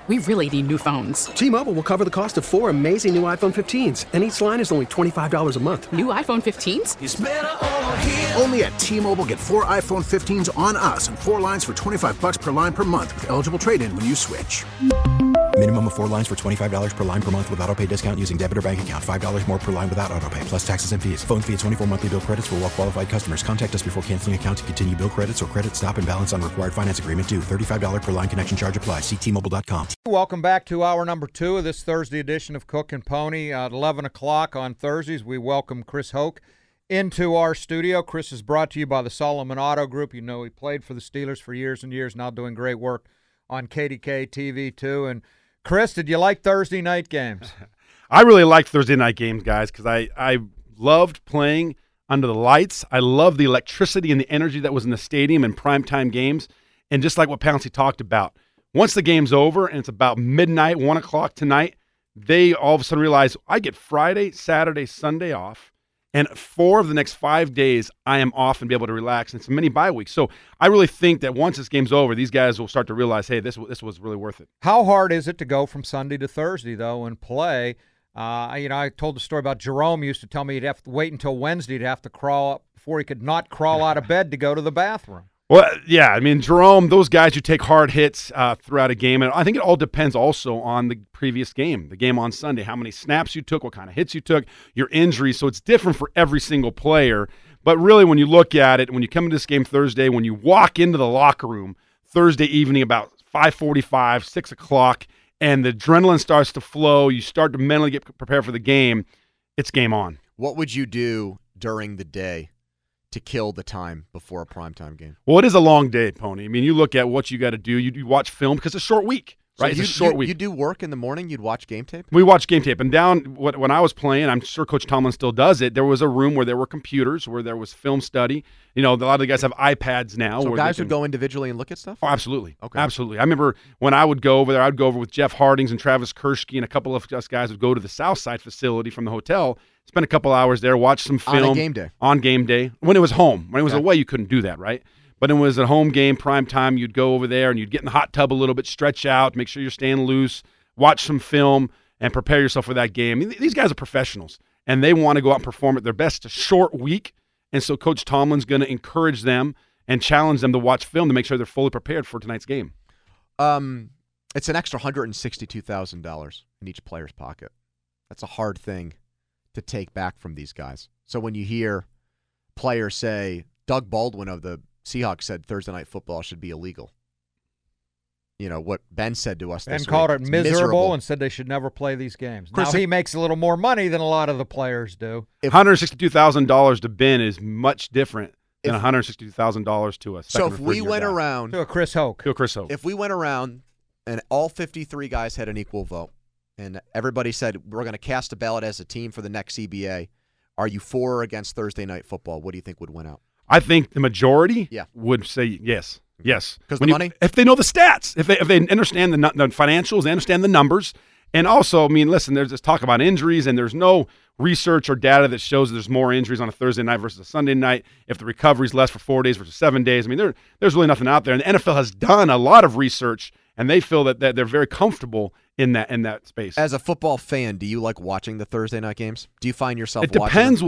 We really need new phones. T-Mobile will cover the cost of 4 amazing new iPhone 15s, and each line is only $25 a month. New iPhone 15s? It's better over here. Only at T-Mobile, get 4 iPhone 15s on us and 4 lines for $25 per line per month with eligible trade-in when you switch. Minimum of 4 lines for $25 per line per month with autopay discount using debit or bank account. $5 more per line without autopay, plus taxes and fees. Phone fee at 24 monthly bill credits for well-qualified customers. Contact us before canceling account to continue bill credits or credit stop and balance on required finance agreement due. $35 per line connection charge applies. See T-Mobile.com. Welcome back to hour number 2 of this Thursday edition of Cook and Pony. At 11 o'clock on Thursdays, we welcome Chris Hoke into our studio. Chris is brought to you by the Solomon Auto Group. You know he played for the Steelers for years and years, now doing great work on KDK TV too. And Chris, did you like Thursday night games? I really liked Thursday night games, guys, because I loved playing under the lights. I loved the electricity and the energy that was in the stadium in primetime games. And just like what Pouncey talked about, once the game's over and it's about midnight, 1 o'clock tonight, they all of a sudden realize I get Friday, Saturday, Sunday off. And 4 of the next 5 days, I am off and be able to relax. And it's a mini bye week. So I really think that once this game's over, these guys will start to realize, hey, this was really worth it. How hard is it to go from Sunday to Thursday, though, and play? I told the story about Jerome used to tell me he'd have to wait until Wednesday to have to crawl up before he could not crawl out of bed to go to the bathroom. Well, yeah, I mean, Jerome, those guys who take hard hits throughout a game, and I think it all depends also on the previous game, the game on Sunday, how many snaps you took, what kind of hits you took, your injuries. So it's different for every single player. But really, when you look at it, when you come into this game Thursday, when you walk into the locker room Thursday evening about 5:45, 6 o'clock, and the adrenaline starts to flow, you start to mentally get prepared for the game, it's game on. What would you do during the day to kill the time before a primetime game? Well, it is a long day, Pony. I mean, you look at what you got to do. You watch film because it's a short week, right? So it's a short week. You do work in the morning? You'd watch game tape? We watch game tape. And when I was playing, I'm sure Coach Tomlin still does it, there was a room where there were computers, where there was film study. You know, a lot of the guys have iPads now. So guys would go individually and look at stuff? Oh, absolutely. Okay. Absolutely. I remember when I would go over there, I'd go over with Jeff Hardings and Travis Kershke, and a couple of us guys would go to the Southside facility from the hotel, spend a couple hours there, watch some film. On a game day? On game day. When it was home. When it was away, you couldn't do that, right? But it was a home game, prime time, you'd go over there and you'd get in the hot tub a little bit, stretch out, make sure you're staying loose, watch some film, and prepare yourself for that game. I mean, these guys are professionals, and they want to go out and perform at their best. It's a short week, and so Coach Tomlin's going to encourage them and challenge them to watch film to make sure they're fully prepared for tonight's game. It's an extra $162,000 in each player's pocket. That's a hard thing to take back from these guys. So when you hear players say, Doug Baldwin of the Seahawks said Thursday Night Football should be illegal. You know, what Ben said to us this week. Ben called it miserable and said they should never play these games. Chris, now, he makes a little more money than a lot of the players do. $162,000 to Ben is much different than $162,000 to us. So if we went around. To a Chris Hoke. If we went around and all 53 guys had an equal vote, and everybody said we're going to cast a ballot as a team for the next CBA, are you for or against Thursday Night Football? What do you think would win out? I think the majority would say yes. Yes. Because the money? If they know the stats, if they understand the financials, they understand the numbers. And also, I mean, listen, there's this talk about injuries, and there's no research or data that shows there's more injuries on a Thursday night versus a Sunday night. If the recovery's less for 4 days versus 7 days, I mean, there's really nothing out there. And the NFL has done a lot of research, and they feel that they're very comfortable in that space. As a football fan, do you like watching the Thursday night games? Do you find yourself watching? It depends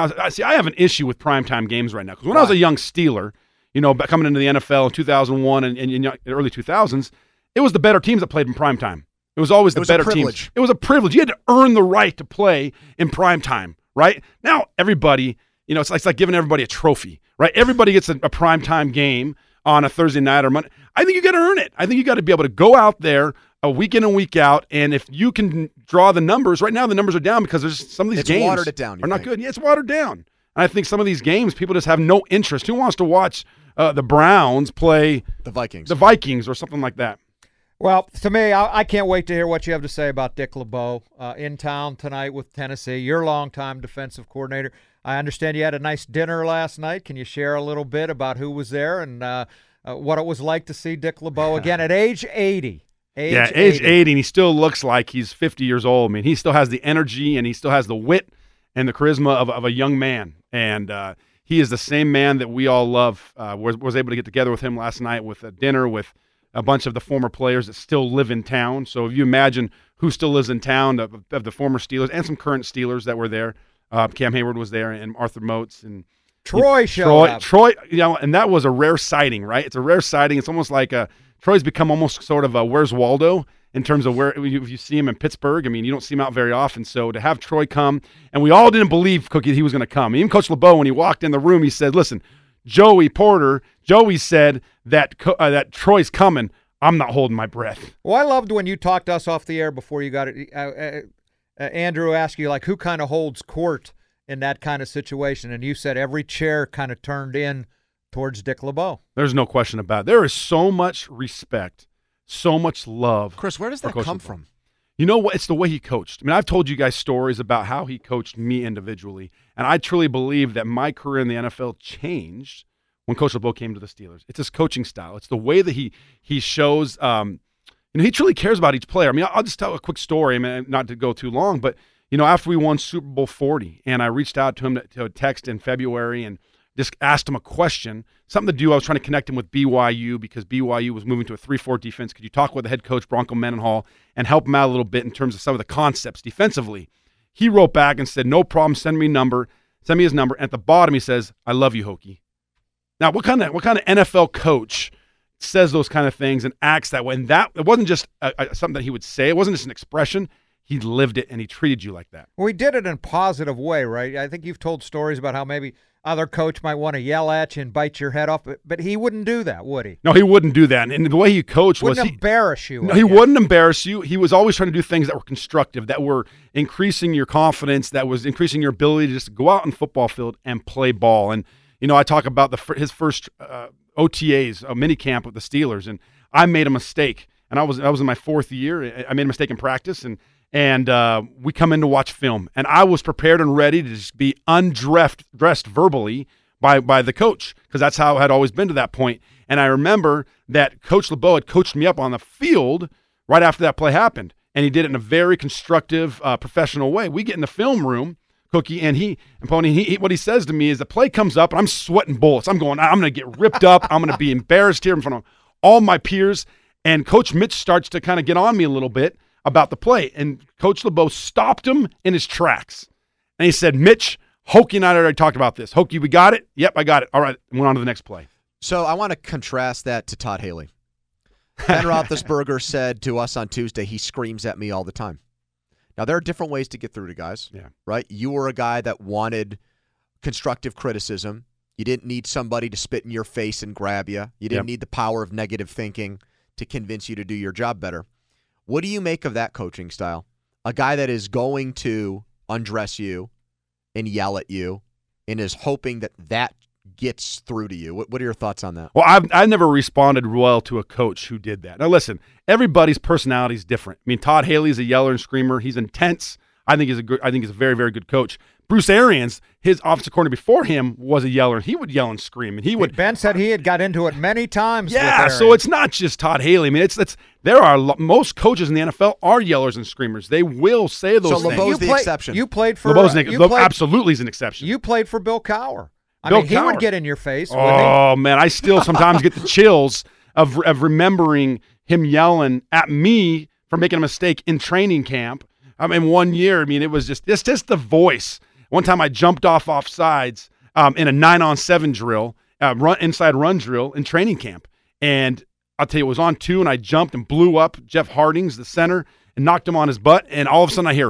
I have an issue with primetime games right now. Because when I was a young Steeler, you know, coming into the NFL in 2001 and in the early 2000s, it was the better teams that played in primetime. It was always the better teams. It was a privilege. You had to earn the right to play in primetime, right? Now, everybody, you know, it's like giving everybody a trophy, right? Everybody gets a primetime game on a Thursday night or Monday. I think you got to earn it. I think you got to be able to go out there a week in and week out, and if you can draw the numbers, right now the numbers are down because there's some of these games watered it down, are not good. Yeah, it's watered down. And I think some of these games, people just have no interest. Who wants to watch the Browns play the Vikings or something like that? Well, to me, I can't wait to hear what you have to say about Dick LeBeau in town tonight with Tennessee, your longtime defensive coordinator. I understand you had a nice dinner last night. Can you share a little bit about who was there and what it was like to see Dick LeBeau again at age 80? Age 80, and he still looks like he's 50 years old. I mean, he still has the energy, and he still has the wit and the charisma of a young man. And he is the same man that we all love. Was able to get together with him last night with a dinner with a bunch of the former players that still live in town. So if you imagine who still lives in town of the former Steelers and some current Steelers that were there, Cam Hayward was there, and Arthur Moats and Troy showed up. Troy, and that was a rare sighting, right? It's a rare sighting. It's almost like Troy's become almost sort of a Where's Waldo in terms of where if you see him in Pittsburgh. I mean, you don't see him out very often. So to have Troy come, and we all didn't believe Cookie he was going to come. Even Coach LeBeau, when he walked in the room, he said, "Listen, Joey said that Troy's coming. I'm not holding my breath." Well, I loved when you talked to us off the air before you got it. Andrew asked you, like, who kind of holds court in that kind of situation, and you said every chair kind of turned in towards Dick LeBeau. There's no question about it. There is so much respect, so much love. Chris, where does that come from? You know what? It's the way he coached. I mean, I've told you guys stories about how he coached me individually, and I truly believe that my career in the NFL changed when Coach LeBeau came to the Steelers. It's his coaching style. It's the way that he shows he truly cares about each player. I mean, I'll just tell a quick story, I mean, not to go too long, but after we won Super Bowl 40, and I reached out to him to a text in February and just asked him a question, something to do. I was trying to connect him with BYU because BYU was moving to a 3-4 defense. Could you talk with the head coach, Bronco Mendenhall, and help him out a little bit in terms of some of the concepts defensively? He wrote back and said, "No problem, send me his number." And at the bottom, he says, "I love you, Hokie." Now, what kind of NFL coach says those kind of things and acts that way? And that it wasn't just something that he would say. It wasn't just an expression. He lived it, and he treated you like that. Well, he did it in a positive way, right? I think you've told stories about how maybe other coach might want to yell at you and bite your head off, but he wouldn't do that, would he? No, he wouldn't do that. And the way he coached wouldn't embarrass you. No, he wouldn't embarrass you. He was always trying to do things that were constructive, that were increasing your confidence, that was increasing your ability to just go out on the football field and play ball. And, I talk about his first OTAs, a mini camp with the Steelers, and I made a mistake. And I was in my fourth year. I made a mistake in practice, and we come in to watch film, and I was prepared and ready to just be dressed verbally by the coach, because that's how it had always been to that point. And I remember that Coach LeBeau had coached me up on the field right after that play happened, and he did it in a very constructive, professional way. We get in the film room, Cookie, and Pony, what he says to me is the play comes up, and I'm sweating bullets. I'm going to get ripped up. I'm going to be embarrassed here in front of all my peers. And Coach Mitch starts to kind of get on me a little bit about the play. And Coach LeBeau stopped him in his tracks. And he said, "Mitch, Hokie and I already talked about this. Hokie, we got it? Yep, I got it. All right." And went on to the next play. So I want to contrast that to Todd Haley. Ben Roethlisberger said to us on Tuesday, he screams at me all the time. Now, there are different ways to get through to guys, right? You were a guy that wanted constructive criticism. You didn't need somebody to spit in your face and grab you. You didn't need the power of negative thinking to convince you to do your job better. What do you make of that coaching style? A guy that is going to undress you and yell at you and is hoping that gets through to you. What are your thoughts on that? Well, I've never responded well to a coach who did that. Now, listen, everybody's personality is different. I mean, Todd Haley's a yeller and screamer. He's intense. I think he's a very, very good coach. Bruce Arians, his offensive coordinator before him, was a yeller. He would yell and scream, and he would. Ben said he had got into it many times. Yeah, so it's not just Todd Haley. I mean, most coaches in the NFL are yellers and screamers. They will say those things. So LeBeau's the exception. You played for absolutely is an exception. You played for Bill Cowher. He would get in your face. Oh man, I still sometimes get the chills of remembering him yelling at me for making a mistake in training camp. I mean, one year, it was just the voice. One time I jumped off offsides in a 9-on-7 drill, inside run drill in training camp. And I'll tell you, it was on 2, and I jumped and blew up Jeff Hardings, the center, and knocked him on his butt. And all of a sudden I hear,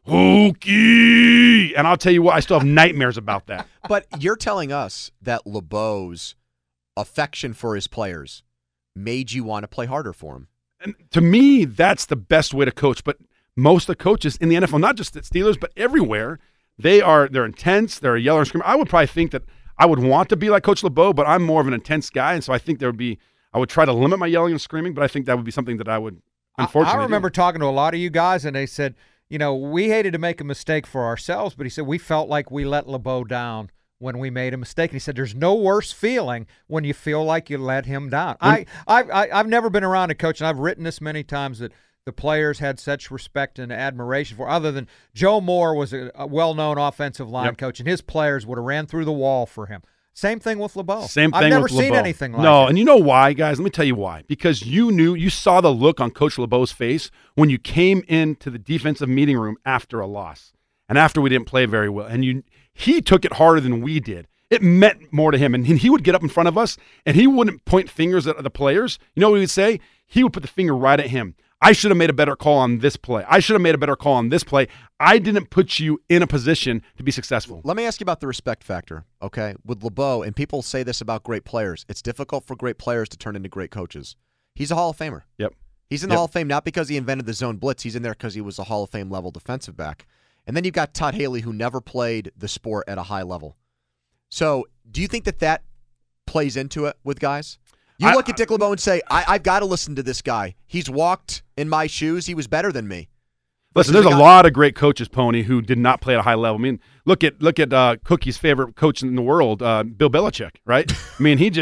"Hokie!" And I'll tell you what, I still have nightmares about that. But you're telling us that LeBeau's affection for his players made you want to play harder for him. And to me, that's the best way to coach. But most of the coaches in the NFL, not just the Steelers, but everywhere, they're intense. They're a yeller and screamer. I would probably think that I would want to be like Coach LeBeau, but I'm more of an intense guy, and so I think I would try to limit my yelling and screaming, but I think that would be something that I would unfortunately I remember talking to a lot of you guys, and they said, we hated to make a mistake for ourselves, but he said we felt like we let LeBeau down when we made a mistake. And he said there's no worse feeling when you feel like you let him down. I've never been around a coach, and I've written this many times, that the players had such respect and admiration for, other than Joe Moore was a well-known offensive line coach, and his players would have ran through the wall for him. Same thing with LeBeau. Same thing I've never with seen LeBeau. anything like No, it. and you know why, guys? Let me tell you why. Because you saw the look on Coach LeBeau's face when you came into the defensive meeting room after a loss and after we didn't play very well. And he took it harder than we did. It meant more to him. And he would get up in front of us, and he wouldn't point fingers at the players. You know what he would say? He would put the finger right at him. I should have made a better call on this play. I should have made a better call on this play. I didn't put you in a position to be successful. Let me ask you about the respect factor, okay? With LeBeau, and people say this about great players, it's difficult for great players to turn into great coaches. He's a Hall of Famer. Yep. He's in the Hall of Fame not because he invented the zone blitz. He's in there because he was a Hall of Fame level defensive back. And then you've got Todd Haley, who never played the sport at a high level. So do you think that plays into it with guys? You look at Dick LeBeau and say, I've got to listen to this guy. He's walked in my shoes. He was better than me. Listen, there's a lot of great coaches, Pony, who did not play at a high level. I mean, look at Cookie's favorite coach in the world, Bill Belichick, right? I mean, he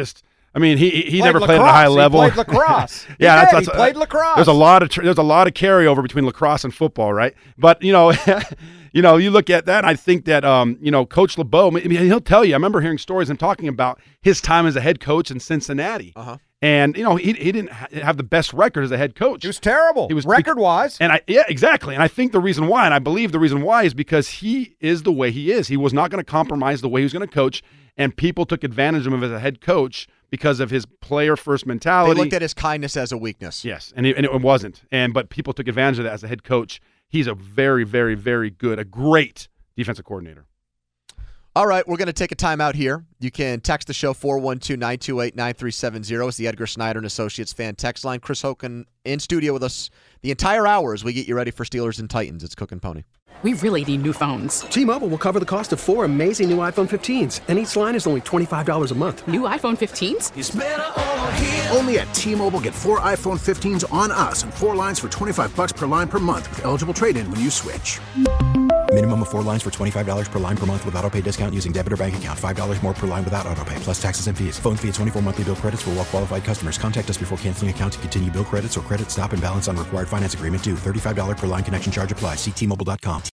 never played at a high level. He played lacrosse. Yeah, he played lacrosse. There's a lot of carryover between lacrosse and football, right? But you look at that, and I think that Coach LeBeau, I mean, he'll tell you. I remember hearing stories and talking about his time as a head coach in Cincinnati. Uh-huh. And he didn't have the best record as a head coach. He was terrible. He was record-wise. And exactly. And I think the reason why, and I believe the reason why, is because he is the way he is. He was not going to compromise the way he was going to coach, and people took advantage of him as a head coach because of his player-first mentality. They looked at his kindness as a weakness. Yes, and it wasn't. But people took advantage of that as a head coach. He's a very, very, very good, a great defensive coordinator. All right, we're going to take a timeout here. You can text the show 412-928-9370. It's the Edgar Snyder and Associates fan text line. Chris Hoken in studio with us the entire hour as we get you ready for Steelers and Titans. It's Cook and Pony. We really need new phones. T-Mobile will cover the cost of 4 amazing new iPhone 15s, and each line is only $25 a month. New iPhone 15s? It's better over here. Only at T-Mobile, get 4 iPhone 15s on us and 4 lines for $25 per line per month with eligible trade-in when you switch. Minimum of 4 lines for $25 per line per month with autopay discount using debit or bank account. $5 more per line without autopay, plus taxes and fees. Phone fee at 24 monthly bill credits for well-qualified customers. Contact us before canceling account to continue bill credits or credit stop and balance on required finance agreement due. $35 per line connection charge applies. See T-Mobile.com.